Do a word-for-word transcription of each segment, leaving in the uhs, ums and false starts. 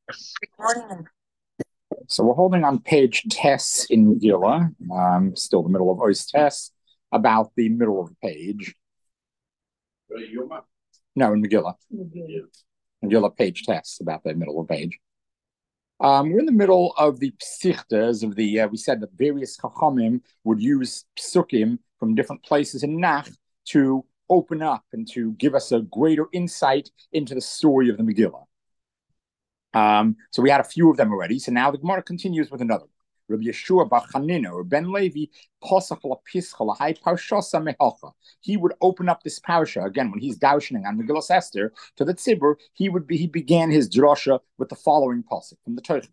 So we're holding on page Tess in Megillah, um, still the middle of Ois Tess, about the middle of the page. No, in Megillah. Megillah, Megillah page Tess, about the middle of the page. Um, we're in the middle of the psichtas of the, uh, we said that various chachamim would use psukim from different places in Nach to open up and to give us a greater insight into the story of the Megillah. Um, so we had a few of them already. So now the Gemara continues with another. Rabbi Yeshua bar Chanina or Ben Levi posach lapischa lahai parshosa mehalcha. He would open up this parsha again when he's darshaning on Megillas Esther to the tzibur. He would be he began his drasha with the following pasuk from the Torah.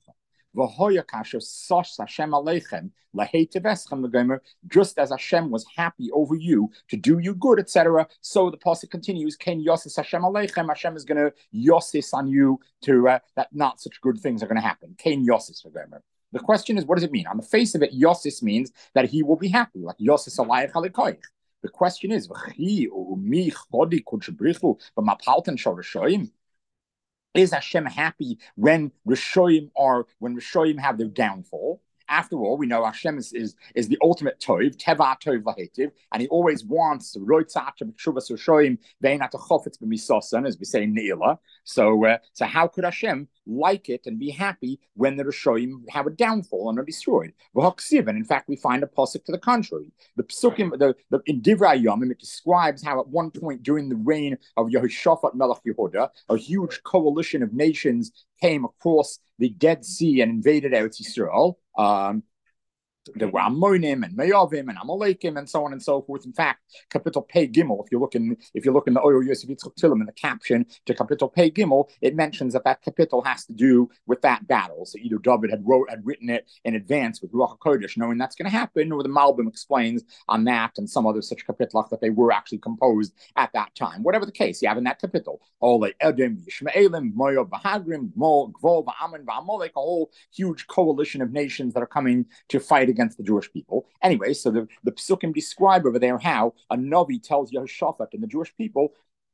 Just as Hashem was happy over you to do you good, et cetera. So the pasuk continues, Ken Yosis Hashem Aleichem, Hashem is going to Yosis on you to uh, that not such good things are going to happen. Ken Yosis for Gomer. The question is, what does it mean? On the face of it, Yosis means that he will be happy, like Yosis Alayich Alikoich. The question is, is Hashem happy when Rishoyim are when Rishoyim have their downfall? After all, we know Hashem is, is, is the ultimate Tov, Teva Tov Lahetiv, and he always wants to as we say in Ne'ilah. So, uh, so how could Hashem like it and be happy when the Rishoyim have a downfall and are destroyed? And in fact, we find a pasuk to the contrary. The psukim, the, the in Divrei Yomim, it describes how at one point during the reign of Yehoshaphat Melech Yehuda, a huge coalition of nations came across the Dead Sea and invaded Eretz Yisrael. Um, there were Ammonim and Mayavim and Amalekim and so on and so forth. In fact, Capital Pei Gimel, if you look in if you look in the Oyer Yosef Yitzchak Tillim in the caption to Capital Pei Gimel, it mentions that that capital has to do with that battle. So either David had wrote had written it in advance with Ruach HaKodesh, knowing that's going to happen, or the Malbim explains on that and some other such kapitals that they were actually composed at that time. Whatever the case, you have in that capital Ole Edom, Yishmaelim, Moab, Bahagrim, Gvol, Va'aman, Va'amalek, a whole huge coalition of nations that are coming to fight against the Jewish people. Anyway, so the, the Psukim describe over there how a Navi tells Yehoshaphat and the Jewish people,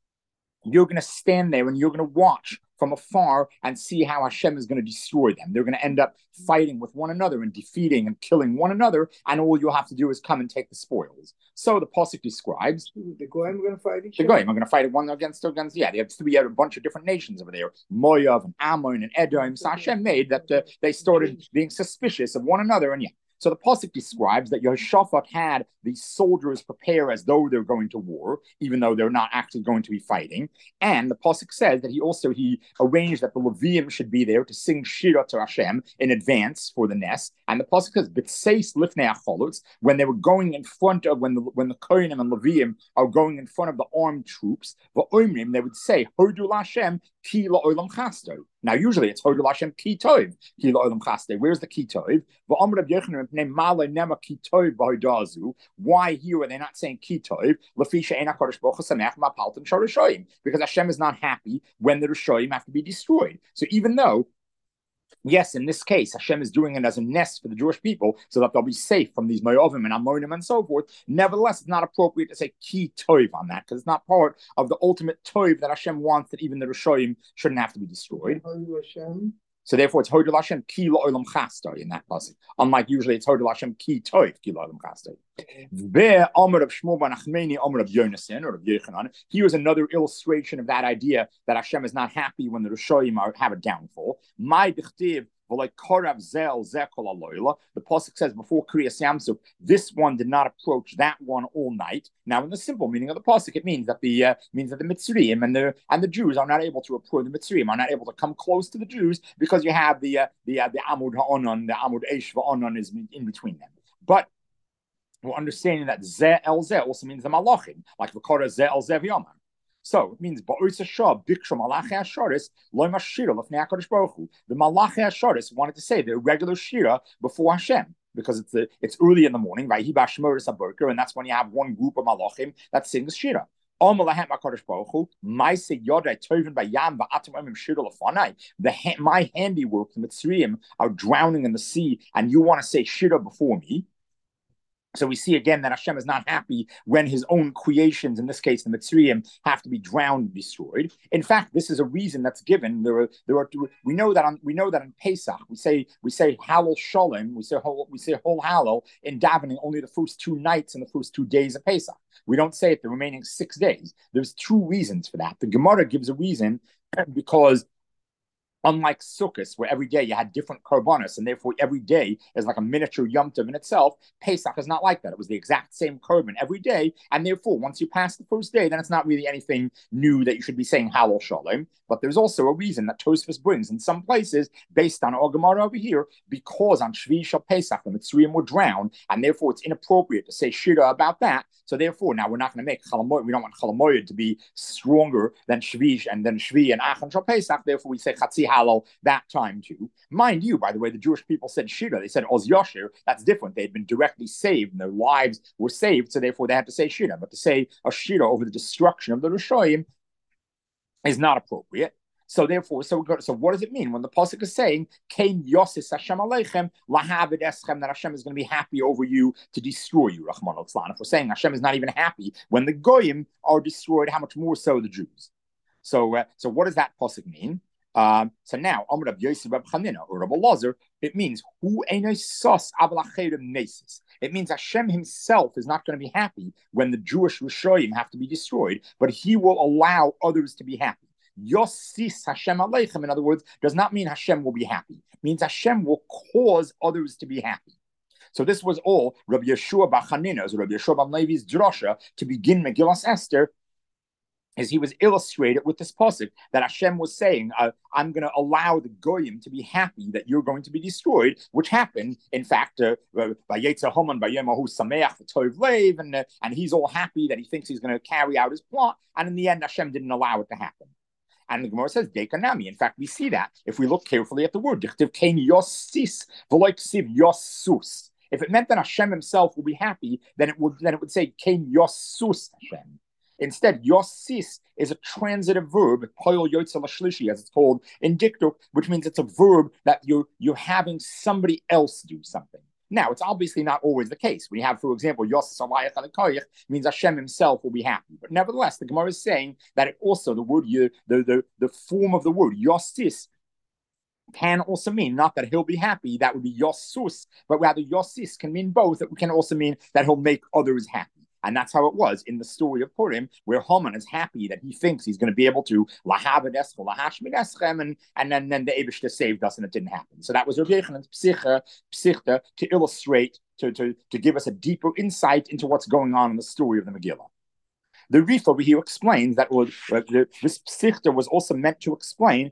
you're going to stand there and you're going to watch from afar and see how Hashem is going to destroy them. They're going to end up fighting with one another and defeating and killing one another, and all you'll have to do is come and take the spoils. So the pasuk describes the Goyim are going to fight each other. The Goyim are going to fight one against against. Yeah, they have three a bunch of different nations over there: Moav and Ammon and Edom. So Hashem made that uh, they started being suspicious of one another, and yeah. So the pasuk describes that Yehoshaphat had these soldiers prepare as though they're going to war, even though they're not actually going to be fighting. And the pasuk says that he also he arranged that the Leviim should be there to sing Shira to Hashem in advance for the nest. And the pasuk says B'tseis lifnei acholutz, when they were going in front of when the when the Kohanim and Leviim are going in front of the armed troops, v'omrim, they would say Hodu Lashem ki la'olam chasto. Now, usually it's Hodu Lashem ki tov ki la'olam chasto. Where's the ki tov? V'amr Reb Yochanan mepnei malei nema ki tov b'hodazu. Why here are they not saying ki tov? Lefisha ein HaKadosh Baruch Hu samech ma'paltim shel Rishoyim, because Hashem is not happy when the Rishoyim have to be destroyed. So even though, yes, in this case, Hashem is doing it as a nest for the Jewish people so that they'll be safe from these Moavim and Ammonim and so forth. Nevertheless, it's not appropriate to say ki tov on that because it's not part of the ultimate tov that Hashem wants, that even the Rishoyim shouldn't have to be destroyed. So therefore, it's Hodel Hashem ki la'olam chastoi in that pasuk. Unlike usually, it's Hodel Hashem ki tov ki la'olam chastoi. Ve Amar of Shmuel ben Achmeni, Amar of Yonasan or of Yechanan. He was another illustration of that idea that Hashem is not happy when the Rishoyim are, have a downfall. My dichtiv. The pasuk says before Kriyas Yamsuf, this one did not approach that one all night. Now, in the simple meaning of the pasuk, it means that the uh, means that the Mitzrayim and the and the Jews are not able to approach the Mitzrayim are not able to come close to the Jews because you have the uh, the uh, the Amud Ha'onan, the Amud Eish Va'onan is in between them. But we're understanding that Zeh El Zeh also means the Malachim, like the Korah Zeh El Zeh V'Yaman. So it means the Malachi Hasharis wanted to say the regular Shira before Hashem because it's the, it's early in the morning, right? And that's when you have one group of Malachim that sings Shira. The my handiwork, the Mitzrayim, are drowning in the sea, and you want to say Shira before me. So we see again that Hashem is not happy when his own creations, in this case the Mitzrayim, have to be drowned and destroyed. In fact, this is a reason that's given. There are, there are. We know that on we know that in Pesach we say we say Halal Shalom, we say we say Whole Halal in davening only the first two nights and the first two days of Pesach. We don't say it the remaining six days. There's two reasons for that. The Gemara gives a reason because, unlike Sukkot, where every day you had different korbanos, and therefore every day is like a miniature Yom Tov in itself, Pesach is not like that. It was the exact same korban every day, and therefore once you pass the first day, then it's not really anything new that you should be saying Halal Shalom. But there's also a reason that Tosfos brings in some places, based on our Gemara over here, because on Shvi Shal Pesach the Mitzrayim were drowned, and therefore it's inappropriate to say Shira about that. So therefore, now we're not going to make Chalamoyed. We don't want Chalamoyed to be stronger than Shvi and then Shvi and Achan Shal Pesach. Therefore, we say Chatzi Halal that time too. Mind you, by the way, the Jewish people said Shira. They said Oz Yashir. That's different. They had been directly saved, and their lives were saved. So therefore, they had to say Shira. But to say a Shira over the destruction of the Rishoyim is not appropriate. So therefore, so we go, so what does it mean when the pasuk is saying Kain Yosis Hashem Aleichem Lahavid Eschem, that Hashem is going to be happy over you to destroy you, Rahman al If we're saying Hashem is not even happy when the Goyim are destroyed, how much more so the Jews? So, uh, so what does that pasuk mean? Um, so now, Amr Rab Yosef Rab Chanina or Rab Elazar, it means Hu Einay Sos Ablachedem Nesis. It means Hashem himself is not going to be happy when the Jewish Rishoyim have to be destroyed, but he will allow others to be happy. Yosis Hashem Aleichem, in other words, does not mean Hashem will be happy. It means Hashem will cause others to be happy. So this was all Rabbi Yeshua Bar Chanina's, Rabbi Yeshua Bar Levi's drasha to begin Megillas Esther, as he was illustrated with this pasuk that Hashem was saying, uh, I'm going to allow the Goyim to be happy that you're going to be destroyed, which happened, in fact, uh, by Yetzer Haman, by Yemahu Sameach, Tov Lev, and, uh, and he's all happy that he thinks he's going to carry out his plot, and in the end, Hashem didn't allow it to happen. And the Gemara says, Dekanami. In fact, we see that if we look carefully at the word, Dichtiv Kain Yosis, V'loiksiv Yosus. If it meant that Hashem himself will be happy, then it would then it would say Kain Yosus Hashem. Instead, Yosis is a transitive verb, Poyol Yotza Lashlishi, as it's called in Diktuk, which means it's a verb that you're you're having somebody else do something. Now, it's obviously not always the case. We have, for example, Yosis Alayach Alikoyach means Hashem himself will be happy. But nevertheless, the Gemara is saying that it also, the word, the, the, the form of the word, Yosis, can also mean not that he'll be happy, that would be Yosus, but rather Yosis can mean both. It can also mean that he'll make others happy. And that's how it was in the story of Purim, where Haman is happy that he thinks he's going to be able to lahaved eschol, lahashmid eschem, and and then, then the Eibishter saved us, and it didn't happen. So that was Rabbi Yechanan's psicha, psichta to illustrate, to, to, to give us a deeper insight into what's going on in the story of the Megillah. The Rif over here explains that was, uh, this psichta was also meant to explain.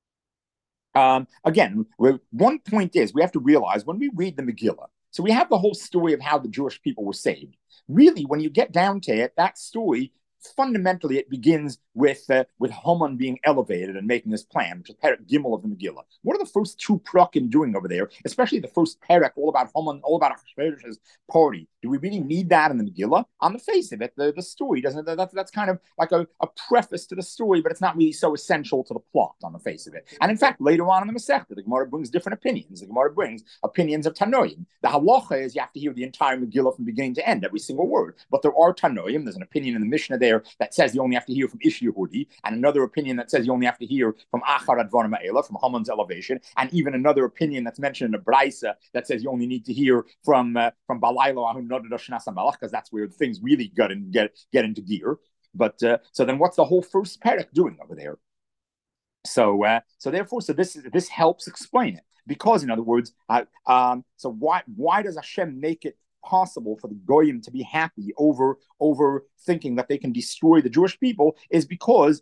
Um, again, one point is we have to realize when we read the Megillah, so we have the whole story of how the Jewish people were saved. Really, when you get down to it, that story, fundamentally, it begins with uh, with Haman being elevated and making this plan, which is Perek Gimel of the Megillah. What are the first two prakim doing over there, especially the first Perek, all about Haman, all about Achashverosh's party? Do we really need that in the Megillah? On the face of it, the, the story doesn't. That's that's kind of like a, a preface to the story, but it's not really so essential to the plot on the face of it. And in fact, later on in the Masechta, the Gemara brings different opinions. The Gemara brings opinions of Tanoim. The halacha is you have to hear the entire Megillah from beginning to end, every single word. But there are Tanoim. There's an opinion in the Mishnah there that says you only have to hear from Ish Yehudi, and another opinion that says you only have to hear from Achar Advarim Ha'ela, from Haman's elevation, and even another opinion that's mentioned in the Braisa that says you only need to hear from uh, from Balaylo Ahun Nodad Shnas HaMelech, because that's where things really get in, get get into gear. But uh, so then, what's the whole first parak doing over there? So uh, so therefore, so this this helps explain it, because in other words, uh, um, so why why does Hashem make it possible for the Goyim to be happy over over thinking that they can destroy the Jewish people? Is because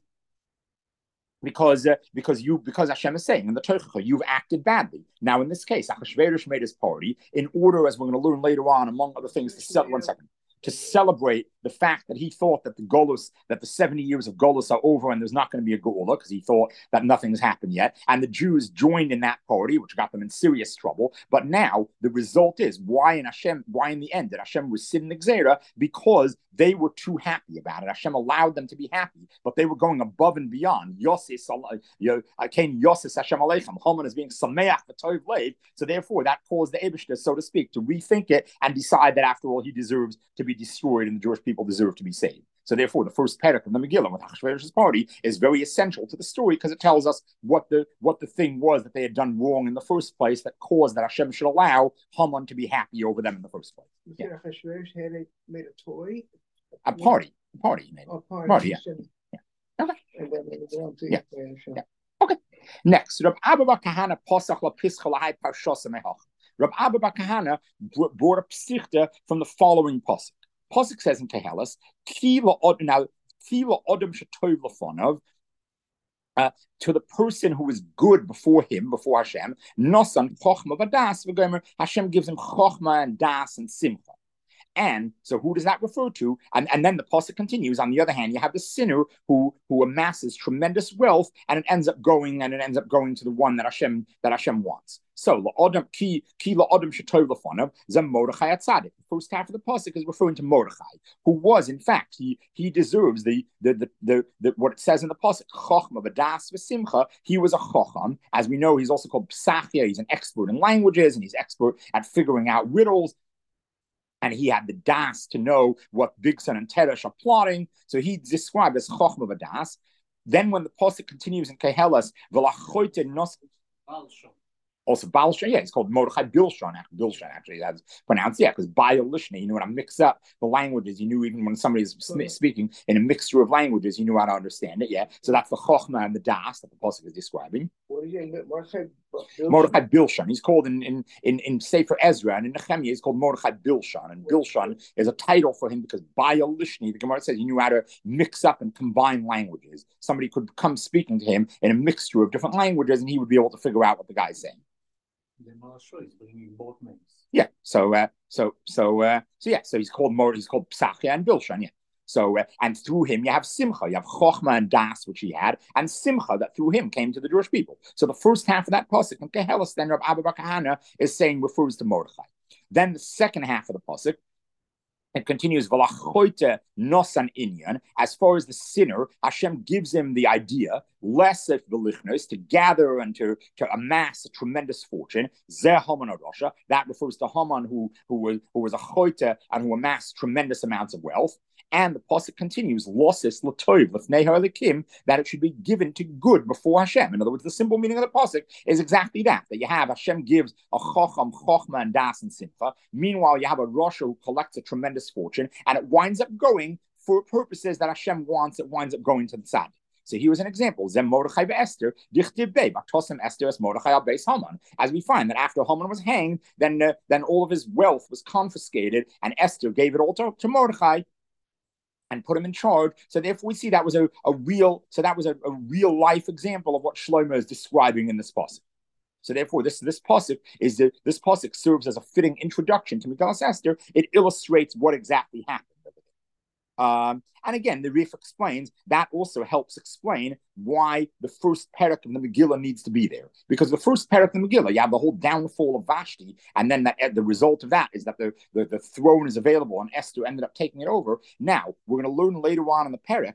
because uh, because you because Hashem is saying in the Torah, you've acted badly. Now in this case, Achashverosh made his party in order, as we're going to learn later on, among other things, to settle one second. To celebrate the fact that he thought that the Golus, that the seventy years of Golus are over and there's not going to be a Geula, because he thought that nothing has happened yet. And the Jews joined in that party, which got them in serious trouble. But now the result is why in Hashem, why in the end did Hashem rescind the Gzeira? Because they were too happy about it. Hashem allowed them to be happy, but they were going above and beyond. Yosis, you know, came Yosis Hashem Aleichem. Haman is being Sameach V'Tov Lev. So therefore, that caused the Eibishter, so to speak, to rethink it and decide that after all, he deserves to be destroyed and the Jewish people deserve to be saved. So therefore, the first parak of the Megillah with Achashverosh's party is very essential to the story because it tells us what the what the thing was that they had done wrong in the first place that caused that Hashem should allow Haman to be happy over them in the first place. You yeah. said Achashverosh had a, made a toy? A party. A party he made. A party. party yeah. yeah. Okay. And then they were to yeah. yeah. Okay. Next, Rab Abba bar Kahana posach la pischa lahai parshos mehach. Rab Abba bar Kahana brought a psichta from the following pasuk. Pasuk says in Kehelas, now, uh, to the person who is good before him, before Hashem, Nosan Chochma Vadas, Hashem gives him Chochma and Das and Simcha. And so who does that refer to? And, and then the pasuk continues. On the other hand, you have the sinner who who amasses tremendous wealth, and it ends up going and it ends up going to the one that Hashem that Hashem wants. So la'odam ki ki la'odam shetov lefonav zem Mordechai atzadik. The first half of the pasuk is referring to Mordechai, who was in fact he he deserves the the the, the, the what it says in the pasuk chochma v'das v'simcha. He was a chocham, as we know. He's also called psachia. He's an expert in languages and he's expert at figuring out riddles. And he had the das to know what Bigson and Teresh are plotting. So he's described as Chochma V'das. Then when the pasuk continues in Kehelas, V'lachoyte nos... Also, Balshan, yeah, it's called Mordechai Bilshan. Bilshan, actually, that's pronounced, yeah, because Baal Lishna, you knew how to mix up the languages. You knew even when somebody's oh. speaking in a mixture of languages, you knew how to understand it, yeah. So that's the Chochma and the Das that the pasuk is describing. What are you Mordechai Bilshan? Mordechai Bilshan. He's called in, in, in, in Sefer Ezra and in Nehemiah, he's called Mordechai Bilshan. And Bilshan is a title for him because Baal Lishni, the Gemara says he knew how to mix up and combine languages. Somebody could come speaking to him in a mixture of different languages and he would be able to figure out what the guy's saying. Both names. Yeah. So, uh, so, so, uh, so, yeah. So he's called more. He's called Psachia and Bilshan. Yeah. So, uh, and through him you have Simcha. You have Chochma and Das, which he had, and Simcha that through him came to the Jewish people. So the first half of that pasuk, and Kehelas, then Rab Abba bar Kahana is saying refers to Mordechai. Then the second half of the pasuk, it continues, V'lachoyte nosan inyan. As far as the sinner, Hashem gives him the idea, less of the lichnos, to gather and to, to amass a tremendous fortune. Zeh Haman Arosha. That refers to Haman, who, who, was, who was a choyte and who amassed tremendous amounts of wealth. And the pasuk continues, Losis Latov Lefnei Ha'elikim, that it should be given to good before Hashem. In other words, the simple meaning of the pasuk is exactly that, that you have Hashem gives a Chocham, Chochma, and Das and Simcha. Meanwhile, you have a Rasha who collects a tremendous fortune, and it winds up going for purposes that Hashem wants, it winds up going to the tzaddik. So here was an example. Zem Mordechai be'Esther, dichtiv bei, b'tosem Esther es Mordechai al beis Haman. As we find that after Haman was hanged, then uh, then all of his wealth was confiscated, and Esther gave it all to, to Mordechai and put him in charge. So therefore we see that was a, a real, so that was a, a real life example of what Shlomo is describing in this pasuk. So therefore this, this pasuk is the, this pasuk serves as a fitting introduction to Megillas Esther. It illustrates what exactly happened. Um, and again, the Rif explains that also helps explain why the first parak of the Megillah needs to be there. Because the first parak of the Megillah, you have the whole downfall of Vashti, and then that, the result of that is that the, the, the throne is available, and Esther ended up taking it over. Now, we're going to learn later on in the parak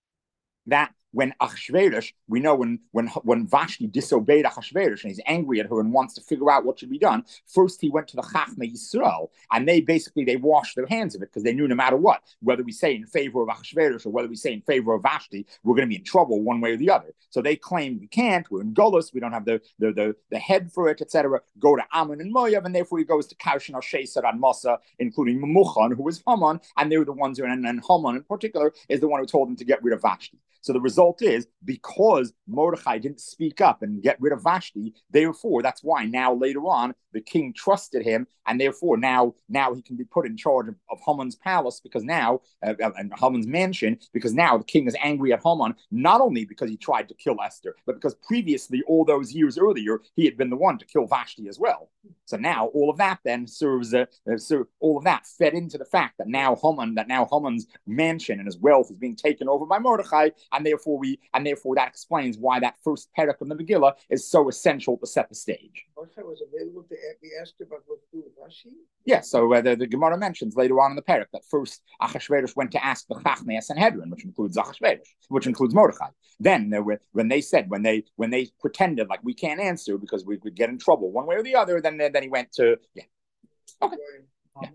that when Achashverosh, we know when when when Vashti disobeyed Achashverosh and he's angry at her and wants to figure out what should be done, first he went to the Chachmei Yisrael, and they basically they washed their hands of it because they knew no matter what, whether we say in favor of Achashverosh or whether we say in favor of Vashti, we're going to be in trouble one way or the other. So they claim we can't, we're in Golus, we don't have the the the, the head for it, et cetera. Go to Ammon and Moav, and therefore he goes to Karshin al-Sheisar and Masa, including Memuchan, who was Haman, and they were the ones who, and, and Haman in particular, is the one who told them to get rid of Vashti. So the result is, because Mordechai didn't speak up and get rid of Vashti, therefore, that's why now later on, the king trusted him, and therefore now, now he can be put in charge of, of Haman's palace, because now, uh, and Haman's mansion, because now the king is angry at Haman, not only because he tried to kill Esther, but because previously, all those years earlier, he had been the one to kill Vashti as well. So now all of that then serves, uh, so all of that fed into the fact that now Haman, that now Haman's mansion and his wealth is being taken over by Mordechai, and therefore we, and therefore that explains why that first parak of the Megillah is so essential to set the stage. Mordechai was available to be asked about what to do with Rashi? Yeah, so uh, the, the Gemara mentions later on in the parak that first Achashverosh went to ask the Chachmei Sanhedrin, which includes Achashverosh, which includes Mordechai. Then there were, when they said, when they when they pretended like we can't answer because we would get in trouble one way or the other, then then he went to yeah. Okay. Yeah.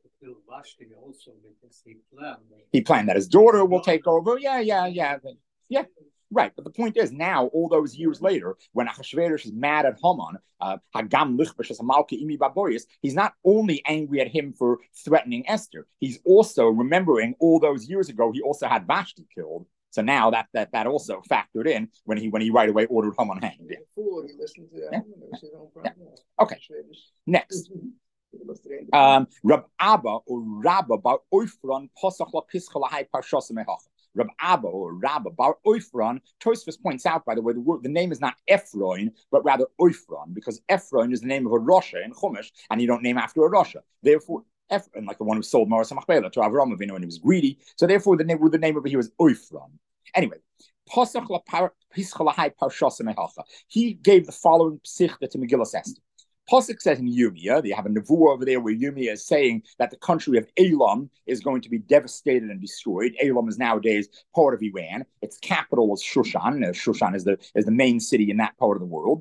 He planned that his daughter will take over. Yeah, yeah, yeah, yeah. Right, but the point is now, all those years later, when Achashverosh is mad at Haman, uh, he's not only angry at him for threatening Esther, he's also remembering all those years ago he also had Vashti killed. So now that that that also factored in when he when he right away ordered Haman hanged. Yeah. Yeah. Yeah. Okay. Next. Um, Rab Abba or Rabba Bar Oifron Posach La Pischalahai Parshas Mehach. Rab Abba or Rabba Bar Oifron. Tosfos points out, by the way, the word the name is not Ephron, but rather Oifron, because Ephron is the name of a Rosha in Chumash, and you don't name after a Rosha. Therefore, Ephron, like the one who sold Maras Machpelah to Avraham Avinu when he was greedy. So therefore, the name the name of it he was Oifron. Anyway. He gave the following psichta to Megillas Esther. Pasuk says in Yirmiyah, they have a nevuah over there where Yirmiyah is saying that the country of Elam is going to be devastated and destroyed. Elam is nowadays part of Iran. Its capital is Shushan. Uh, Shushan is the is the main city in that part of the world.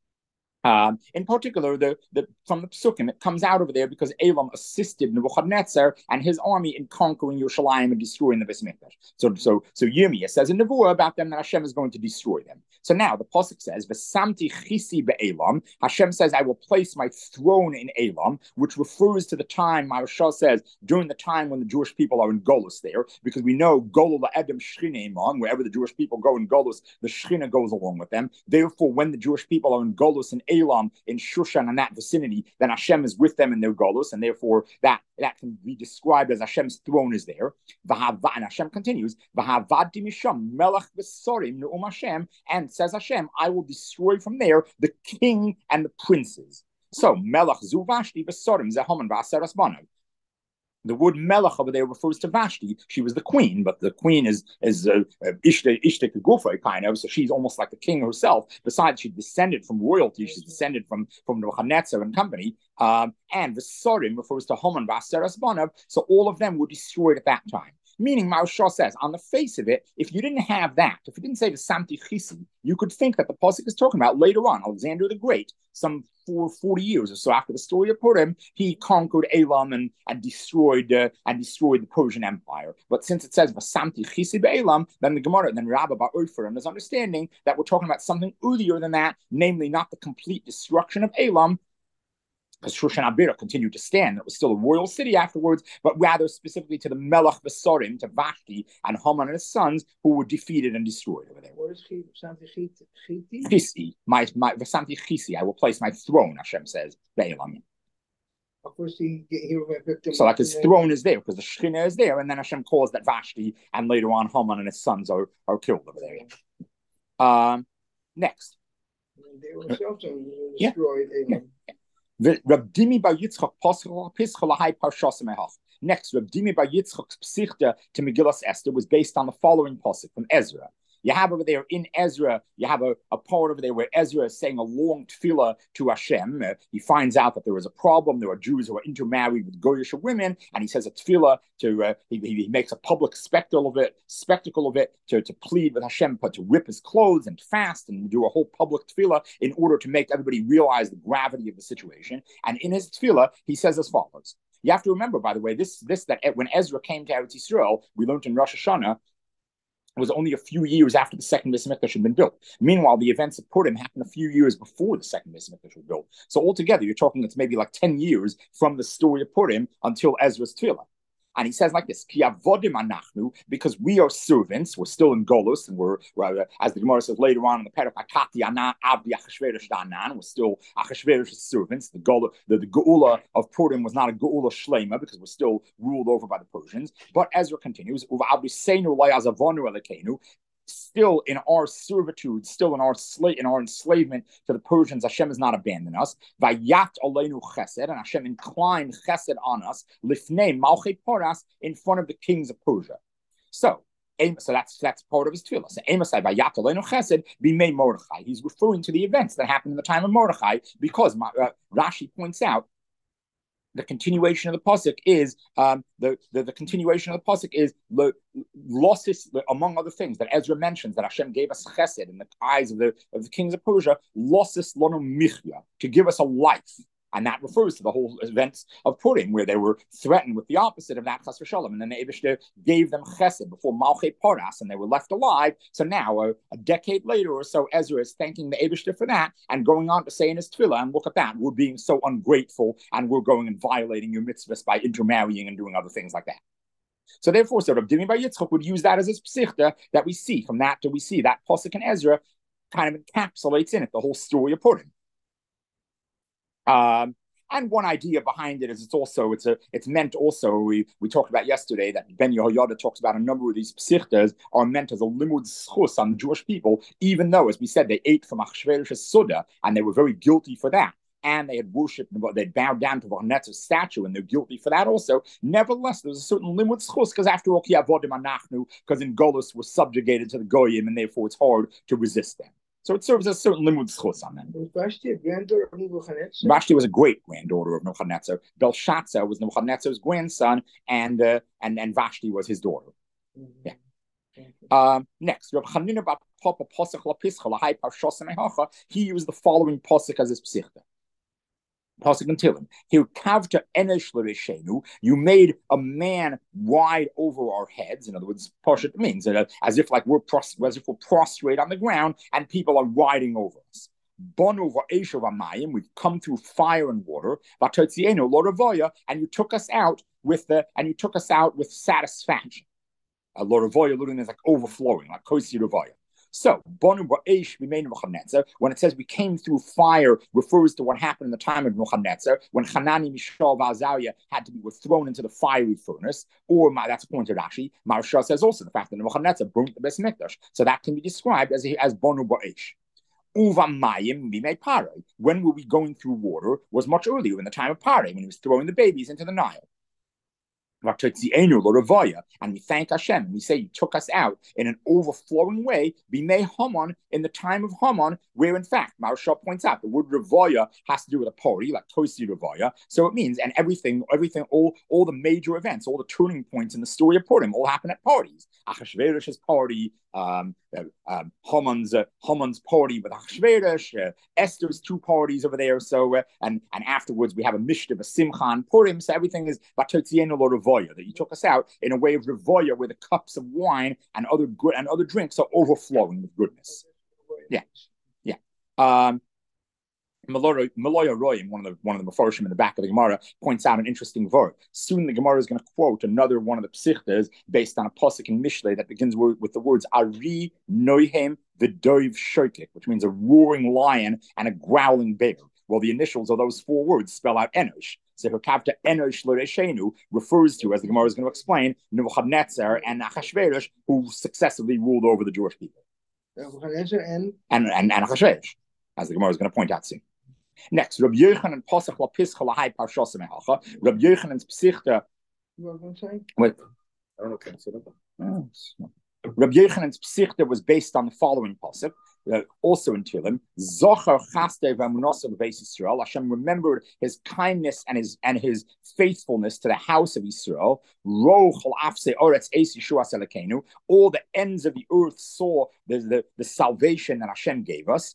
Um, in particular, the, the from the Psukim, it comes out over there because Elam assisted Nebuchadnezzar and his army in conquering Yerushalayim and destroying the Beis Mikdash. So, so, so Yirmiyah says in Nevuah about them that Hashem is going to destroy them. So now the pasuk says, "V'samti chisi be'Elam." Hashem says, "I will place my throne in Elam," which refers to the time. Maharsha says during the time when the Jewish people are in Golus there, because we know Golul la'edem shchina imam, wherever the Jewish people go in Golus, the shchina goes along with them. Therefore, when the Jewish people are in Golus in Elam, in Shushan and that vicinity, then Hashem is with them in their Golus, and therefore that, that can be described as Hashem's throne is there. And Hashem continues, V'havadti misham melech v'sorim ne'um Hashem, and says Hashem, I will destroy from there the king and the princes. So melech zu Vashti v'sorim ze Haman v'aseras banav. The word melech over there refers to Vashti. She was the queen, but the queen is is uh, Ishte Ishte Gufa kind of, so she's almost like the king herself. Besides, she descended from royalty. She's descended from from Nebuchadnezzar and company. Um, and the Sorim refers to Haman v'aseras banav. So all of them were destroyed at that time. Meaning, Maharsha says, on the face of it, if you didn't have that, if you didn't say the Samti Chisi, you could think that the pasuk is talking about later on, Alexander the Great, some four, forty years or so after the story of Purim, he conquered Elam and, and destroyed uh, and destroyed the Persian Empire. But since it says Vasamti Chisi be'Elam, then the Gemara, then Rabba Bar Ofer, and is understanding that we're talking about something earlier than that, namely not the complete destruction of Elam, because Shushan Abira continued to stand. It was still a royal city afterwards, but rather specifically to the Melech Besorim, to Vashti and Haman and his sons, who were defeated and destroyed over there. What is Chiti? Chisi, my my Vasanti Chisi, I will place my throne, Hashem says, Be'elam. Of course, he, he victim. So like his throne is there, because the Shekhinah is there, and then Hashem calls that Vashti, and later on Haman and his sons are, are killed over there. Um, next. They themselves yeah. destroyed yeah. Rab Dimi bar Yitzchak Pischalahai Parshas Mehach. Next, Rab Dimi bar Yitzchak's psichta to Megillas Esther was based on the following pasuk from Ezra. You have over there in Ezra, you have a, a part over there where Ezra is saying a long tefillah to Hashem. Uh, he finds out that there is a problem. There are Jews who are intermarried with Goyish women, and he says a tefillah to, uh, he, he makes a public spectacle of it, spectacle of it to, to plead with Hashem, but to rip his clothes and fast and do a whole public tefillah in order to make everybody realize the gravity of the situation. And in his tefillah, he says as follows. You have to remember, by the way, this, this that when Ezra came to Eretz Yisrael, we learned in Rosh Hashanah, it was only a few years after the second Beis Mikdash had been built. Meanwhile, the events of Purim happened a few years before the second Beis Mikdash was built. So altogether, you're talking it's maybe like ten years from the story of Purim until Ezra's Tefillah. And he says like this, Ki avodim anachnu, because we are servants, we're still in Golus, and we're, uh, as the Gemara says later on in the Perek, Akati ana avdi Achashverosh danan, we're still Achashverosh's servants. The, Gola, the, the Geula of Purim was not a Geula Shlema, because we're still ruled over by the Persians. But Ezra continues, Uva abdi seinu lai azavonu elekenu, still in our servitude, still in our slave, in our enslavement to the Persians, Hashem has not abandoned us. Vayat aleinu chesed, and Hashem inclined chesed on us, lifnei malchei paras, in front of the kings of Persia. So, so that's that's part of his tefillah. So, Amosai vayat aleinu chesed b'mei Mordechai. He's referring to the events that happened in the time of Mordechai, because uh, Rashi points out the continuation of the pasuk is um, the, the the continuation of the pasuk is the losses, among other things that Ezra mentions, that Hashem gave us chesed in the eyes of the of the kings of Persia, losses lanu michya, to give us a life. And that refers to the whole events of Purim, where they were threatened with the opposite of that, chas v'shalom. And then the Eibishter gave them chesed before Malchei Paras, and they were left alive. So now, a, a decade later or so, Ezra is thanking the Eibishter for that, and going on to say in his tefillah, and look at that, we're being so ungrateful, and we're going and violating your mitzvahs by intermarrying and doing other things like that. So therefore, sort of, Dimi Bar Yitzchak would use that as his psichta that we see. From that to we see that pasuk in Ezra kind of encapsulates in it the whole story of Purim. Um, and one idea behind it is it's also it's a it's meant also we we talked about yesterday that Ben Yehoyada talks about a number of these psichtas are meant as a limud schus on the Jewish people, even though, as we said, they ate from Achashverosh's Suda and they were very guilty for that, and they had worshipped, they bowed down to Nebuchadnezzar's statue, and they're guilty for that also. Nevertheless, there's a certain limud schus, because after all, because in Golus we're subjugated to the Goyim, and therefore it's hard to resist them. So it serves as a certain limud schus on them. Was Vashti a granddaughter of Nebuchadnezzar? Vashti was a great granddaughter of Nebuchadnezzar. Belshazzar was Nebuchadnezzar's grandson, and uh, and and Vashti was his daughter. Mm-hmm. Yeah. Um, next, Rav Chanina bar Papa Pasach LaPischa Lahai Parshas Mehacha. He used the following pasuk as his psichta. Pasuk and Tilim. Here, kavta enesh l'reshenu. You made a man ride over our heads. In other words, Pashat means that as if like we're pros- as if we're prostrate on the ground and people are riding over us. Bon over Eshav Amayim. We've come through fire and water. Vatotzienu Loravoya, and you took us out with the and you took us out with satisfaction. A Loravoya, literally is like overflowing, like Kosi Ravaya. So, when it says we came through fire, refers to what happened in the time of Nebuchadnezzar, when Hanani, Mishael, Azariah had to be were thrown into the fiery furnace, or that's pointed Rashi. Maharsha says also the fact that Nebuchadnezzar burnt the Beis Mikdash. So that can be described as as Bonu Ba'esh. Uvamayim bimei Parai. When were we going through water? Was much earlier in the time of Parai, when he was throwing the babies into the Nile. And we thank Hashem. We say you took us out in an overflowing way. Bimei Haman, in the time of Haman, where in fact Maharsha points out the word Ravoya has to do with a party, like Tosi Ravoya. So it means, and everything, everything, all, all the major events, all the turning points in the story of Purim, all happen at parties. Achashverosh's party, um, uh, um, Haman's uh, Haman's party with Achashverosh, uh, Esther's two parties over there. So uh, and and afterwards we have a Mishtav, a Simcha and Purim. So everything is Batotzienu lo Ravoya, that you took us out in a way of Ravoya, where the cups of wine and other good and other drinks are overflowing with goodness. Yeah, yeah. Um, Maloya Royim, one of the one of the Mefarshim in the back of the Gemara, points out an interesting verb. Soon the Gemara is going to quote another one of the psichtas based on a pasuk in Mishlei that begins with, with the words Ari Noihem V'Doiv Shotik, which means a roaring lion and a growling bear. Well, the initials of those four words spell out Enosh. So Hukavta Enosh L'Reshenu refers to, as the Gemara is going to explain, Nebuchadnezzar and Achashverosh, who successively ruled over the Jewish people. Nebuchadnezzar and and and, and Achashverosh, as the Gemara is going to point out soon. Next, Rabbi Yochanan Pasach LaPischa Lahai Parshas Mehacha. Rabbi Yochanan's psichta. Wait, I don't know. Can I say that? Rabbi Yochanan's psichta was based on the following pasuk, uh, also in Tehillim. Zocher Chaste v'Amunasa l'Beis Yisrael. Hashem remembered His kindness and His and His faithfulness to the house of Yisrael. Ro Chol Afse Oretz Eis Yeshuas Elokeinu. All the ends of the earth saw the, the, the salvation that Hashem gave us.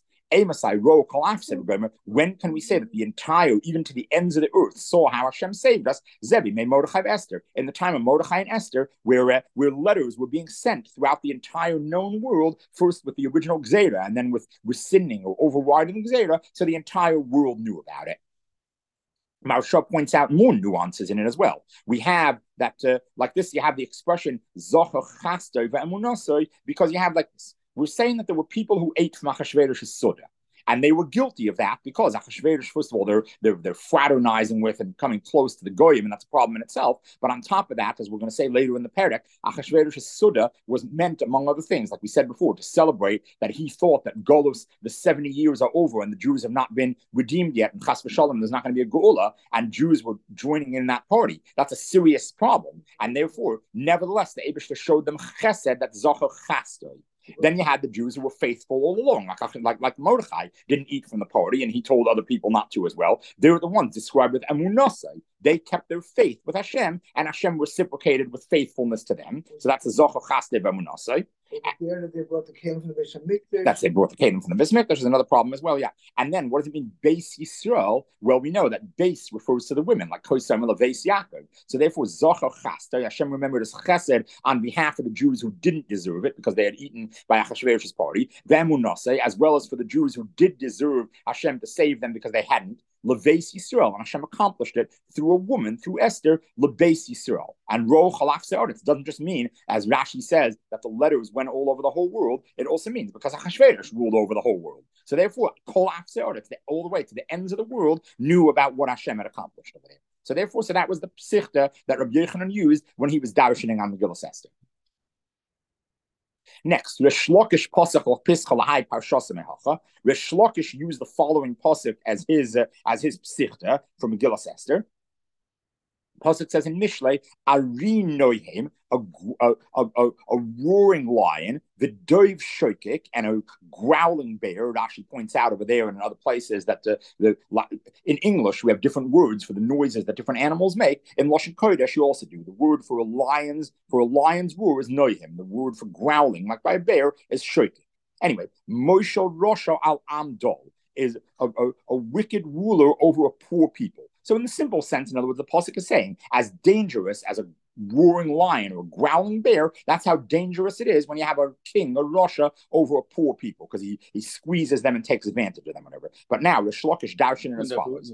When can we say that the entire, even to the ends of the earth, saw how Hashem saved us? Zebi made Mordechai Esther. In the time of Mordechai and Esther, where uh, where letters were being sent throughout the entire known world, first with the original Gzeira, and then with rescinding or overriding the Gzeira, so the entire world knew about it. Maharsha points out more nuances in it as well. We have that, uh, like this, you have the expression Zocher Chaster ve'emunasoi, because you have like this. We're saying that there were people who ate from Achashverosh's Suda. And they were guilty of that because Achashverosh, first of all, they're, they're, they're fraternizing with and coming close to the Goyim, and that's a problem in itself. But on top of that, as we're going to say later in the Perek, Achashverosh's Suda was meant, among other things, like we said before, to celebrate that he thought that Golos, the seventy years are over and the Jews have not been redeemed yet, and Chas v'shalom, there's not going to be a Geula, and Jews were joining in that party. That's a serious problem. And therefore, nevertheless, the Eibishter showed them chesed, that Zocher Chastoi. Then you had the Jews who were faithful all along, like, like, like Mordechai didn't eat from the party, and he told other people not to as well. They were the ones described with Emunasai. They kept their faith with Hashem, and Hashem reciprocated with faithfulness to them. So that's the Zocher Chastei B'Emunasai. That they brought the Kelim from the Beis Hamikdash. That's they brought the Kelim from the Beis Hamikdash is another problem as well, yeah. And then what does it mean, Beis Yisrael? Well, we know that Beis refers to the women, like Kosam Beis Yaakov. So therefore, Zocher Chastei, Hashem remembered as Chesed on behalf of the Jews who didn't deserve it because they had eaten by Achashverosh's party, V'Emunasai, as well as for the Jews who did deserve Hashem to save them because they hadn't. Lebeis Yisrael, and Hashem accomplished it through a woman, through Esther, Lebeis Yisrael. And Ro Chalach Se'aretz doesn't just mean, as Rashi says, that the letters went all over the whole world. It also means because Achashverosh ruled over the whole world. So therefore, Kol Af Se'aretz, all the way to the ends of the world, knew about what Hashem had accomplished over there. So therefore, so that was the psichta that Rabbi Yochanan used when he was darshaning on Megillas Esther. Next, Resh Lakish pasuk or Pischa lahai parshas mehacha. Resh Lakish used the following pasuk as his uh, as his psichta from Megillas Esther. Pasuk says in Mishlei, Ari Noihim, a, a, a, a roaring lion, the dove shokik, and a growling bear. It actually points out over there and in other places that the, the in English we have different words for the noises that different animals make. In Lashon Kodesh you also do. The word for a lion's for a lion's roar is Noihim. The word for growling, like by a bear, is shokik. Anyway, Moshe Rosha al Amdol is a, a, a wicked ruler over a poor people. So in the simple sense, in other words, the pasuk is saying, as dangerous as a roaring lion or a growling bear, that's how dangerous it is when you have a king, a Russia, over a poor people, because he, he squeezes them and takes advantage of them, whatever. But now, the Shlokish darshan as follows.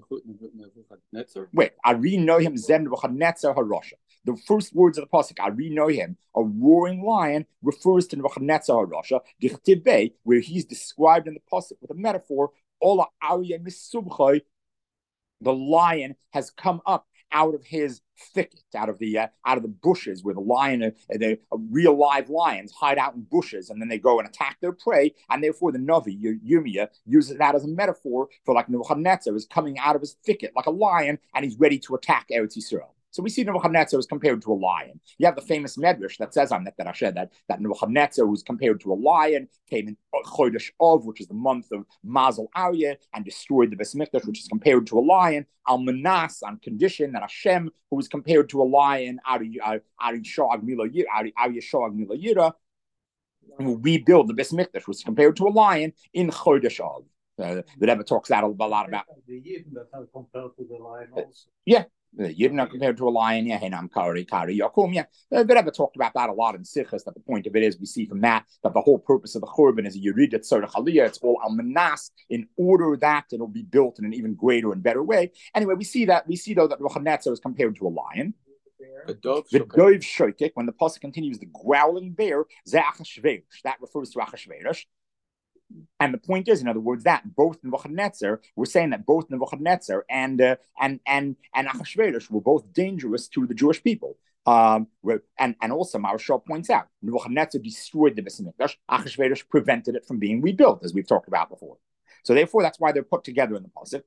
Wait, Ari know him Zen Nebuchadnezzar HaRasha. The first words of the pasuk, Ari know him, a roaring lion, refers to Nebuchadnezzar HaRasha, Dichtibei, where he's described in the pasuk with a metaphor, Ola Arya Misubchai. The lion has come up out of his thicket, out of the uh, out of the bushes, where the lion, uh, the uh, real live lions hide out in bushes, and then they go and attack their prey. And therefore, the Navi Yirmiyah uses that as a metaphor for like Nebuchadnezzar is coming out of his thicket like a lion, and he's ready to attack Eretz Yisrael. So we see Nebuchadnezzar is compared to a lion. You have the famous Medrash that says on that that I said that that Nebuchadnezzar, who's compared to a lion, came in Chodesh Av, which is the month of Mazel Aryeh, and destroyed the Beis Mikdash, which is compared to a lion. Al Manas, on condition that Hashem, who was compared to a lion, Ari Shag Mila Yira, will rebuild the Beis Mikdash, which is compared to a lion in Chodesh Av. Uh, the Rebbe talks that a lot about. The Yidden that are compared to the lion also. Yeah. The Yidden are compared to a lion, yeah, Henam Kari, Kari, Yakum, yeah. The Rebbe talked about that a lot in Sichas, that the point of it is, we see from that, that the whole purpose of the Churban is a Yeridet Tzorech Aliyah, it's all Al-Manas, in order that it'll be built in an even greater and better way. Anyway, we see that, we see though that Nebuchadnezzar is compared to a lion. The dove shokik, when the pasuk continues, the growling bear, Ze Achashverosh, that refers to Achashverosh. And the point is, in other words, that both Nebuchadnezzar, we're saying that both Nebuchadnezzar and uh, and and and Achashverosh were both dangerous to the Jewish people. Um, and and also, Maharshal points out, Nebuchadnezzar destroyed the Beis Hamikdash. Achashverosh prevented it from being rebuilt, as we've talked about before. So therefore, that's why they're put together in the pasuk.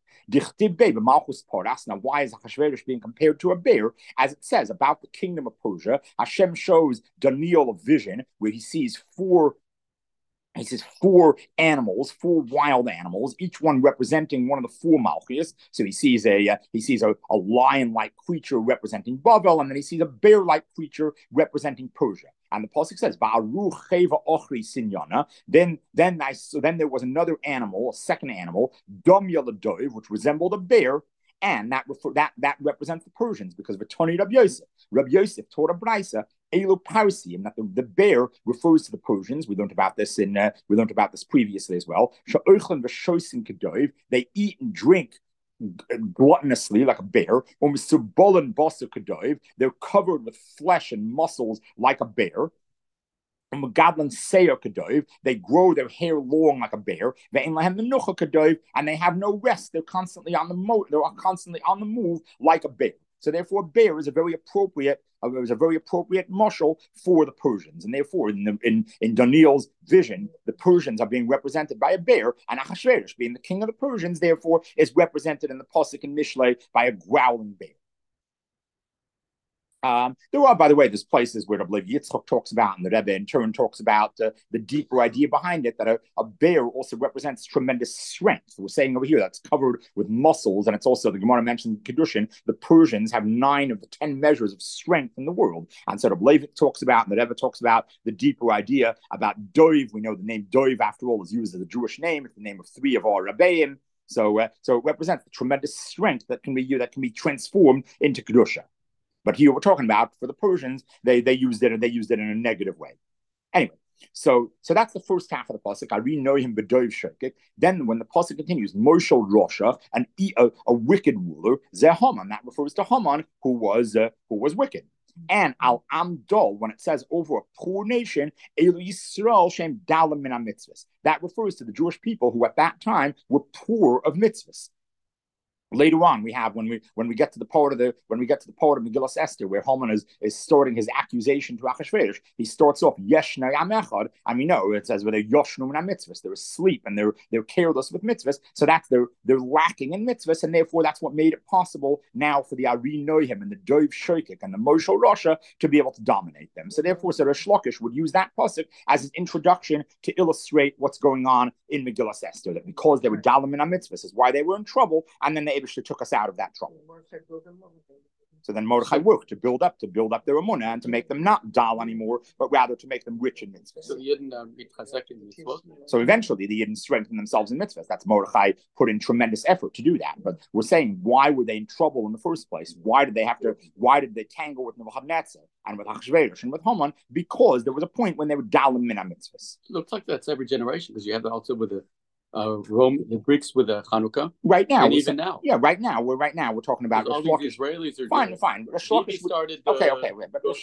Now, why is Achashverosh being compared to a bear? As it says about the kingdom of Persia, Hashem shows Daniel a vision where he sees four. He says four animals, four wild animals, each one representing one of the four Malchias. So he sees a uh, he sees a, a lion-like creature representing Bavel, and then he sees a bear-like creature representing Persia. And the pasuk says, "Ba'aru cheva ochri sinyana." Then, then I so then there was another animal, a second animal, Dom Yaladov, which resembled a bear. And that refer, that that represents the Persians, because of Tani Rabbi Yosef. Rabbi Yosef taught a brisa, Elo Parsi, and that the, the bear refers to the Persians. We learned about this in uh, we learned about this previously as well. They eat and drink gluttonously like a bear. They're covered with flesh and muscles like a bear. They grow their hair long like a bear, and they have no rest. They're constantly on the mo- They're constantly on the move like a bear. So therefore, bear is a very appropriate, uh, is a very appropriate mushal for the Persians, and therefore, in the, in, in Daniel's vision, the Persians are being represented by a bear, and Achashverosh, being the king of the Persians, therefore, is represented in the Pasuk in Mishlei by a growling bear. Um, there are, by the way, there's places where Rabbi Yitzchak talks about, and the Rebbe in turn talks about uh, the deeper idea behind it, that a, a bear also represents tremendous strength. We're saying over here that's covered with muscles, and it's also, the Gemara mentioned in Kedushin, the Persians have nine of the ten measures of strength in the world. And so Rabbi Levi talks about, and the Rebbe talks about the deeper idea about Dov. We know the name Dov, after all, is used as a Jewish name. It's the name of three of our Rebbeim. So, uh, so it represents the tremendous strength that can be that can be transformed into Kedusha. But here we're talking about, for the Persians, they they used it and they used it in a negative way. Anyway, so so that's the first half of the pasuk. I really know him b'doiv shokek. Then when the pasuk continues, Moshel Rosha, an a, a wicked ruler, Zeh Haman. That refers to Haman, who was uh, who was wicked. And Al Amdol, when it says over a poor nation, Elu Yisrael Shem Dalam Min HaMitzvahs. That refers to the Jewish people who at that time were poor of mitzvahs. Later on, we have when we when we get to the part of the when we get to the part of Megillas Esther, where Haman is is starting his accusation to Achashverosh. He starts off Yeshna Yam Echad, and we know it says where they're Yoshnu and mitzvahs, they're asleep and they're they're careless with mitzvahs. So that's they're they're lacking in mitzvahs, and therefore that's what made it possible now for the Ari Nohim and the Dov Shokik and the Moshe Rasha to be able to dominate them. So therefore, so Rish Lakish would use that pasuk as his introduction to illustrate what's going on in Megillas Esther, that because they were dalam in mitzvahs is why they were in trouble, and then they took us out of that trouble. So then Mordechai worked to build up, to build up their emunah and to make them not dal anymore, but rather to make them rich in mitzvahs. So the Yidden um, mitzvot. So eventually the Yidden strengthen themselves in mitzvahs. That's Mordechai put in tremendous effort to do that. But we're saying, why were they in trouble in the first place? Why did they have to? Why did they tangle with Nebuchadnezzar and with Achashverosh and with Haman? Because there was a point when they were dalim min mitzvahs. Looks like that's every generation, because you have that also with the. Uh, Rome, the Greeks with the Hanukkah. Right now, and even now, yeah, right now we're right now we're talking about all these Israelis are fine, doing, fine. But Rish started. Uh, okay, okay, but Rish,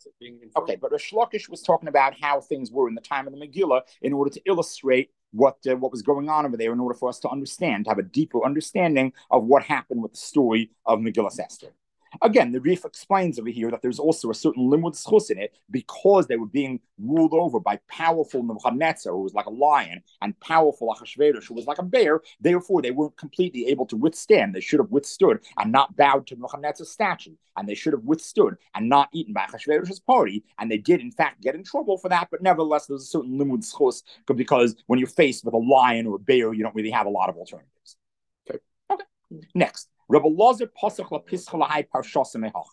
okay, but Rish Lakish was talking about how things were in the time of the Megillah in order to illustrate what uh, what was going on over there, in order for us to understand, to have a deeper understanding of what happened with the story of Megillas Esther. Again, the Rif explains over here that there's also a certain limud schus in it because they were being ruled over by powerful Nebuchadnezzar, who was like a lion, and powerful Achashverosh, who was like a bear. Therefore, they weren't completely able to withstand. They should have withstood and not bowed to Nebuchadnezzar's statue, and they should have withstood and not eaten by Achashverosh's party. And they did, in fact, get in trouble for that. But nevertheless, there's a certain limud schus because when you're faced with a lion or a bear, you don't really have a lot of alternatives. Okay. Okay. Next. Rabbi Lazar Pasach LaPischa Lahai Parshas Mehach.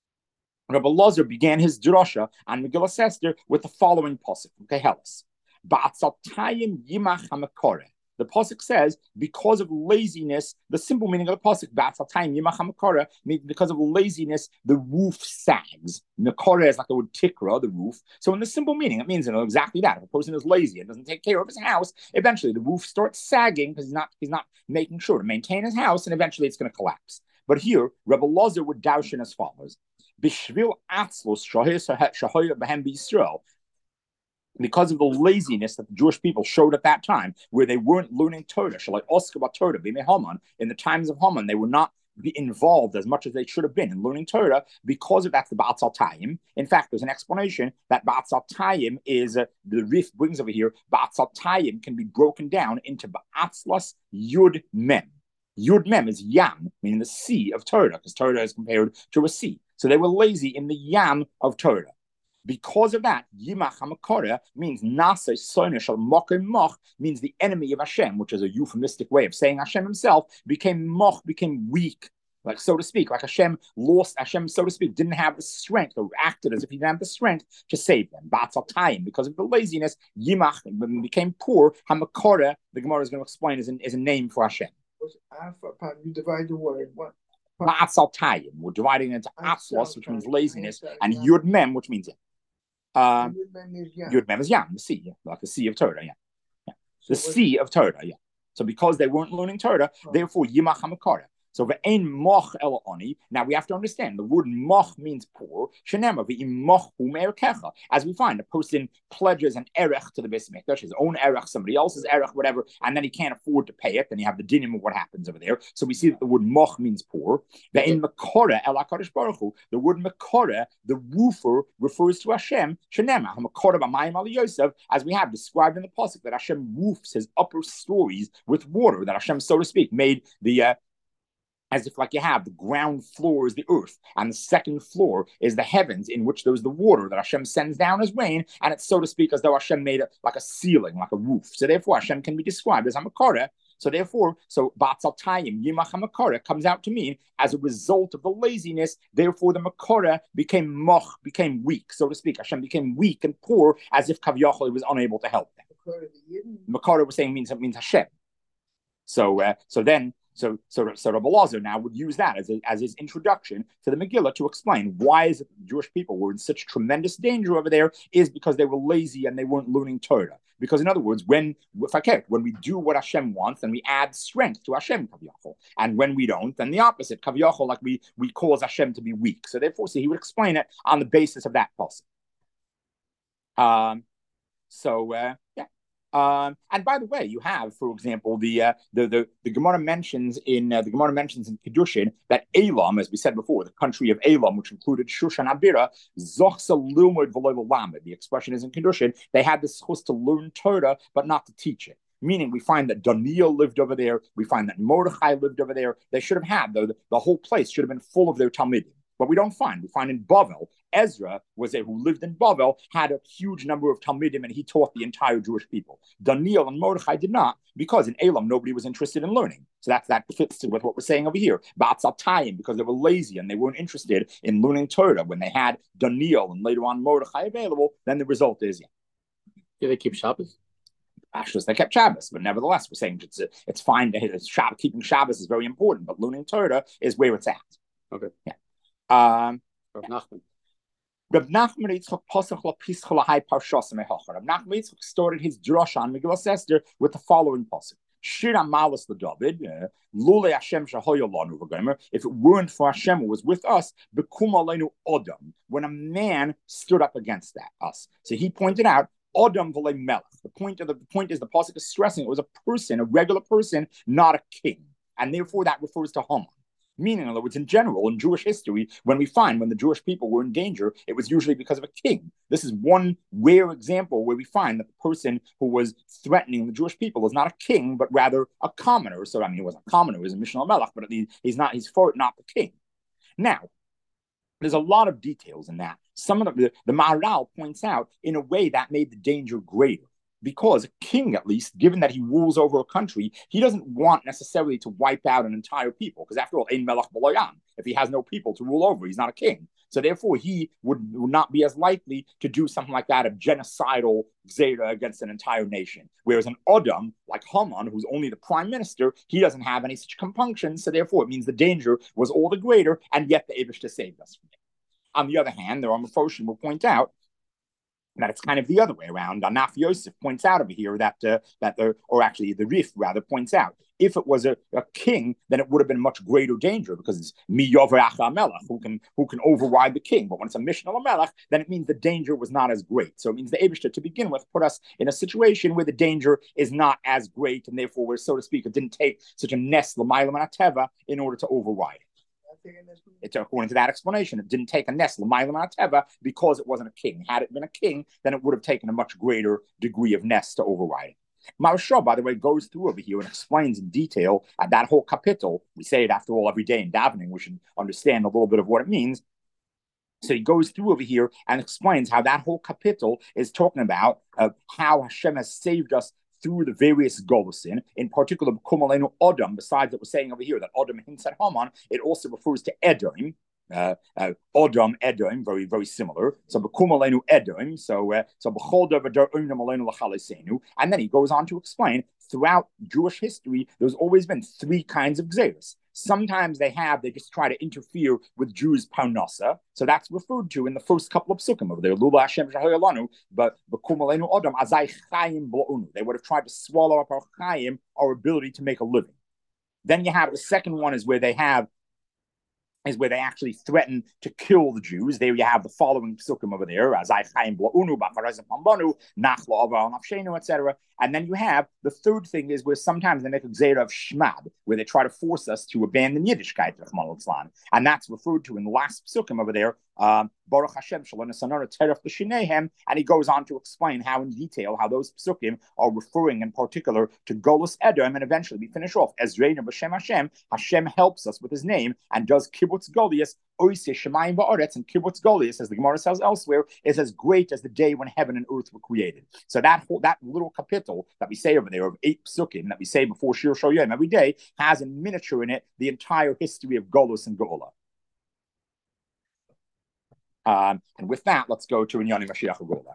Rabbi Lazar began his drasha on Megillas Esther with the following pasuk from Kehelis. Ba'atzatayim yimach hamakore. The pasuk says, because of laziness, the simple meaning of the pasuk, ba'atzatayim yimach hamakore, means because of laziness, the roof sags. Makore is like the word tikra, the roof. So in the simple meaning, it means you know, exactly that. If a person is lazy and doesn't take care of his house, eventually the roof starts sagging because he's not he's not making sure to maintain his house, and eventually it's going to collapse. But here, Rebbe Lazar would darshan as follows: Bishvil atzlos shahoya b'hem b'Yisrael. Because of the laziness that the Jewish people showed at that time, where they weren't learning Torah, like Oscar Torah, Bimei Haman, in the times of Haman, they were not be involved as much as they should have been in learning Torah. Because of that, the Ba'atzal Tayim. In fact, there's an explanation that Ba'atzal Tayim is, uh, the Rif brings over here, Ba'atzal Tayim can be broken down into Ba'atzlas Yud Mem. Yud Mem is Yam, meaning the sea of Torah, because Torah is compared to a sea. So they were lazy in the Yam of Torah. Because of that, Yimach HaMakora means Nasa Soinish al Moch means the enemy of Hashem, which is a euphemistic way of saying Hashem himself became Moch, became weak, like so to speak, like Hashem lost, Hashem, so to speak, didn't have the strength, or acted as if he didn't have the strength to save them. Ba'atzal Tayim, because of the laziness, Yimach became poor. HaMakora, the Gemara is going to explain, is, an, is a name for Hashem. You divide the word. What? Ba'atzal Tayim, we're dividing it into Atzlos, which means laziness, and Yud Mem, which means it. Um, Yud Mem is Yam, the sea, yeah, like the sea of Torah, yeah. yeah. The so sea of Torah, yeah. So because they weren't learning Torah, oh. therefore Yimach HaMakara. So ve'ein moch el oni. Now we have to understand the word moch means poor. Shenema ve'im moch hu me'erkecha. As we find, a person pledges an erech to the Beis Mikdash, his own erech, somebody else's erech, whatever, and then he can't afford to pay it. Then you have the dinim of what happens over there. So we see that the word moch means poor. Ve'ein mekora el HaKadosh Baruch Hu. The word mekora, the roofer, refers to Hashem. Shenema mekora b'mayim al Yosef, as we have described in the pasuk that Hashem roofs his upper stories with water. That Hashem, so to speak, made the uh, as if like you have the ground floor is the earth and the second floor is the heavens, in which there's the water that Hashem sends down as rain, and it's, so to speak, as though Hashem made it like a ceiling, like a roof. So therefore Hashem can be described as a makara. So therefore, so Batzal Tayim, Yimach HaMakara comes out to mean as a result of the laziness, therefore the Makara became moch, became weak, so to speak. Hashem became weak and poor, as if Kaviyachol was unable to help them. Makara was saying means, means Hashem. So, uh, so then, So, so, so Rabbi Elazar now would use that as, a, as his introduction to the Megillah to explain why is it the Jewish people were in such tremendous danger over there is because they were lazy and they weren't learning Torah. Because in other words, when if I care, when we do what Hashem wants, then we add strength to Hashem Kaviyachol, and when we don't, then the opposite Kaviyachol, like we we cause Hashem to be weak. So therefore, see, he would explain it on the basis of that passage. Um. So uh, yeah. Um, and by the way, you have, for example, the uh, the, the the Gemara mentions in uh, the Gemara mentions in Kedushin that Elam, as we said before, the country of Elam, which included Shushan Abira, Zochsa Lumud V'lo Lamed. The expression is in Kedushin. They had the schus to learn Torah, but not to teach it. Meaning, we find that Daniel lived over there. We find that Mordechai lived over there. They should have had the the whole place should have been full of their Talmidim. But we don't find. We find in Bavel, Ezra was a who lived in Bavel, had a huge number of Talmidim, and he taught the entire Jewish people. Daniel and Mordechai did not, because in Elam nobody was interested in learning. So that that fits with what we're saying over here. Ba'atzatayim, because they were lazy and they weren't interested in learning Torah. When they had Daniel and later on Mordechai available, then the result is yeah. Yeah, they keep Shabbos. Actually, they kept Shabbos, but nevertheless, we're saying it's it's fine. It's, keeping Shabbos is very important, but learning Torah is where it's at. Okay. Yeah. Um, Rav Nachman. Rav Nachman Yitzchak Pasach LaPischa Lahai Parshas Mehacha. Rav Nachman Yitzchak started his drasha on Megillas Esther with the following pasuk: Shir Amalas LeDavid, Lule Hashem Shahoya Lanu V'Gomer. If it weren't for Hashem who was with us, Bekum Aleinu Odam. When a man stood up against that us, so he pointed out. Odam v'le melech. The point of the, the point is the pasuk is stressing it was a person, a regular person, not a king, and therefore that refers to Haman. Meaning, in other words, in general, in Jewish history, when we find when the Jewish people were in danger, it was usually because of a king. This is one rare example where we find that the person who was threatening the Jewish people is not a king, but rather a commoner. So, I mean, he was a commoner, he was a Mishnah Melech, but he's not, he's for it, not the king. Now, there's a lot of details in that. Some of the, the, the Maharal points out, in a way, that made the danger greater. Because a king, at least, given that he rules over a country, he doesn't want necessarily to wipe out an entire people. Because after all, Ein Melech B'lo Yam. If he has no people to rule over, he's not a king. So therefore, he would, would not be as likely to do something like that, a genocidal Gzeira against an entire nation. Whereas an Odom, like Haman, who's only the prime minister, he doesn't have any such compunctions. So therefore, it means the danger was all the greater, and yet the Eibishter saved us from it. On the other hand, there are Mephoshim will point out that it's kind of the other way around. Anaf Yosef points out over here that uh, that the, or actually the Rif rather points out, if it was a, a king, then it would have been much greater danger because it's Mi Yover Acha Melech, who can who can override the king. But when it's a Mishnah Melech, then it means the danger was not as great. So it means the Eibishter, to begin with, put us in a situation where the danger is not as great, and therefore, where, so to speak, it didn't take such a Nes L'mayla Manateva in order to override it. It's according to that explanation. It didn't take a Nes L'mayla Manateva because it wasn't a king. Had it been a king, then it would have taken a much greater degree of Nes to override it. Maharsha, by the way, goes through over here and explains in detail uh, that whole kapitel. We say it, after all, every day in davening. We should understand a little bit of what it means. So he goes through over here and explains how that whole kapitel is talking about uh, how Hashem has saved us through the various Golusin, in particular, Kumalenu Odom. Besides what we're saying over here, that Odom hints at Haman, it also refers to Edom. Uh, uh, Odom, Edom, very, very similar. So, Bekumalenu Edom. So, uh, so and then he goes on to explain throughout Jewish history, there's always been three kinds of Gzeris. Sometimes they have, they just try to interfere with Jews' parnasa. So that's referred to in the first couple of psukim over there. Lula Hashem Shahayalanu, but Bekumalenu Odom, Azai Chayim Blo'unu. They would have tried to swallow up our Chayim, our ability to make a living. Then you have the second one is where they have is where they actually threaten to kill the Jews. There you have the following psukim over there, et cetera. And then you have the third thing is where sometimes they make a gzeira of shmad, where they try to force us to abandon Yiddishkeit, and that's referred to in the last psukim over there. Um, Baruch Hashem, and he goes on to explain how in detail how those psukim are referring in particular to Golus Edom, and eventually we finish off Ezreinu b'Shem Hashem. Hashem helps us with His name and does kibbutz Golias, oiseh shemayim va'aretz, and kibbutz Golias, as the Gemara says elsewhere, is as great as the day when heaven and earth were created. So that whole, that little kapitel that we say over there of eight psukim that we say before Shir Shoyim every day has in miniature in it the entire history of Golus and Geula. Um, and with that, let's go to Inyani Mashiach Geula.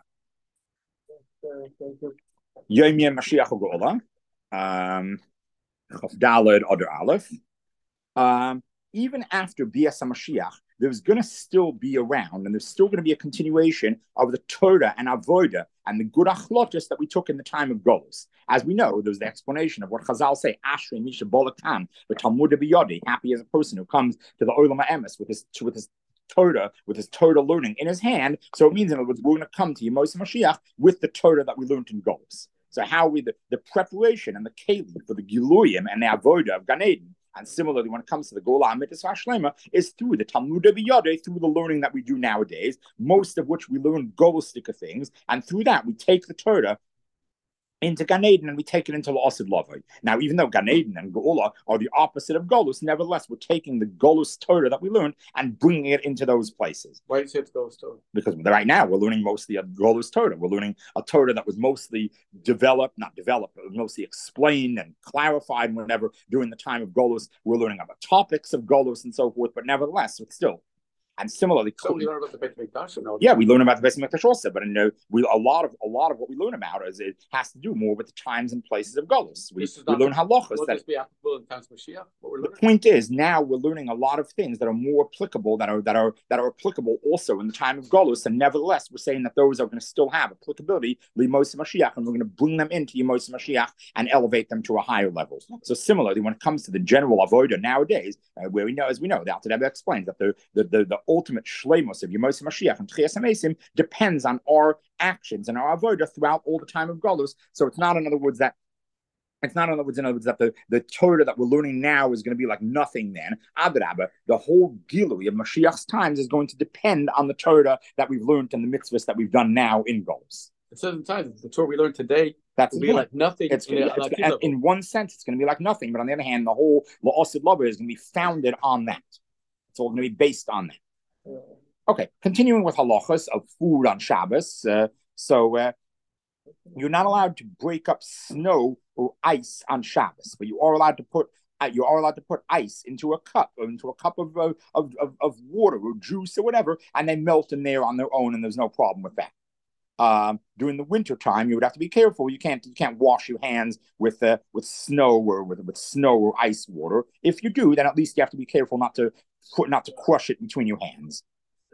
Yom Yom Mashiach Geula. Um, Chaf Daled Adar Aleph. Um, even after Bias HaMashiach, there's going to still be around, and there's still going to be a continuation of the Torah and Avodah and the good achlotus that we took in the time of Golus. As we know, there's the explanation of what Chazal say, Ashrei Misha Bolatan, the Talmud Biyodi, happy as a person who comes to the Olam HaEmes with his, with his Torah, with his Torah learning in his hand. So it means, in other words, we're going to come to Yemos Mashiach with the Torah that we learned in Golus. So how we, the, the preparation and the keli for the Giluyim and the Avodah of Gan Eden, and similarly, when it comes to the Gola Amitis Vashlema, is through the Talmud Biyodeh, through the learning that we do nowadays, most of which we learn Golistika things, and through that we take the Torah into Gan Eden and we take it into L'Asid Lavai. Now, even though Gan Eden and Geula are the opposite of Golus, nevertheless, we're taking the Golus Torah that we learned and bringing it into those places. Why do you say it's Golus Torah? Because right now we're learning mostly a Golus Torah. We're learning a Torah that was mostly developed, not developed, but mostly explained and clarified whenever during the time of Golus. We're learning about topics of Golus and so forth, but nevertheless, it's still. And similarly, so we learn about the Beit Mikdash. No? Yeah, we learn about the Beit Mikdash also, but in, uh, we a lot of a lot of what we learn about is it has to do more with the times and places of Golus. We, we learn halachas. Will that, this be applicable in times of Mashiach? The point is now we're learning a lot of things that are more applicable that are that are that are applicable also in the time of Golus, and nevertheless we're saying that those are going to still have applicability Limos Mashiach, and we're going to bring them into Yemos Mashiach and elevate them to a higher level. So similarly, when it comes to the general avodah nowadays, uh, where we know, as we know, the Alter Rebbe explains that the the the, the ultimate shleim of Yemos Mashiach and Tchias HaMesim depends on our actions and our avodah throughout all the time of Golus. So it's not, in other words, that it's not, in other words, in other words, that the, the Torah that we're learning now is going to be like nothing then. Adrabah, the whole Gilui of Mashiach's times is going to depend on the Torah that we've learned and the mitzvahs that we've done now in Golus. It says in times, the Torah we learned today That's will be like nothing. It's, in, it's, it's, in one sense, it's going to be like nothing, but on the other hand, the whole La'asid Lava is going to be founded on that. It's all going to be based on that. Yeah. Okay, continuing with halachas of food on Shabbos. Uh, so uh, you're not allowed to break up snow or ice on Shabbos, but you are allowed to put uh, you are allowed to put ice into a cup or into a cup of, uh, of of of water or juice or whatever, and they melt in there on their own, and there's no problem with that. Um, during the winter time, you would have to be careful. You can't you can't wash your hands with uh, with snow or with with snow or ice water. If you do, then at least you have to be careful not to not to crush it between your hands.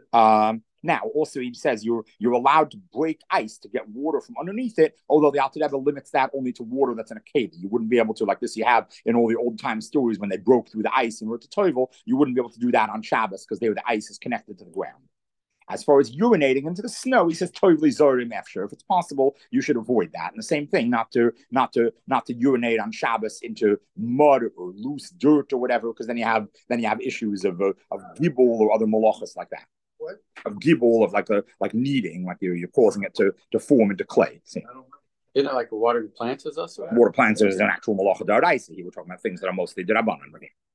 Um, now, also, he says you're you're allowed to break ice to get water from underneath it, although the Alter Rebbe limits that only to water that's in a cave. You wouldn't be able to, like this you have in all the old-time stories when they broke through the ice in order to toivel, you wouldn't be able to do that on Shabbos because there the ice is connected to the ground. As far as urinating into the snow, he says toivli zorim efshar. If it's possible, you should avoid that. And the same thing, not to not to not to urinate on Shabbos into mud or loose dirt or whatever, because then you have then you have issues of uh, of gibul or other malachas like that. What? Of gibul, of like a like kneading, like you're you're causing it to to form into clay. See? Isn't it like watering plants is us? Water plants is an actual malacha d'oraisa. He was talking about things that are mostly d'rabbanan.